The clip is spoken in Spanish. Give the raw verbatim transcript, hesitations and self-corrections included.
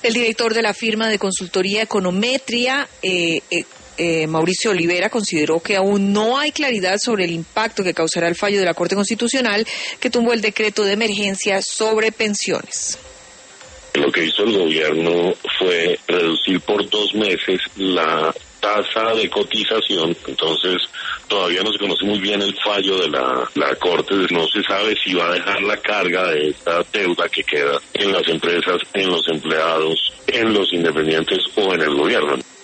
El director de la firma de consultoría Econometria, eh, eh, eh, Mauricio Olivera, consideró que aún no hay claridad sobre el impacto que causará el fallo de la Corte Constitucional que tumbó el decreto de emergencia sobre pensiones. Lo que hizo el gobierno fue reducir por dos meses la tasa de cotización, entonces todavía no se conoce muy bien el fallo de la, la Corte, no se sabe si va a dejar la carga de esta deuda que queda en las empresas, en los empleados, en los independientes o en el gobierno.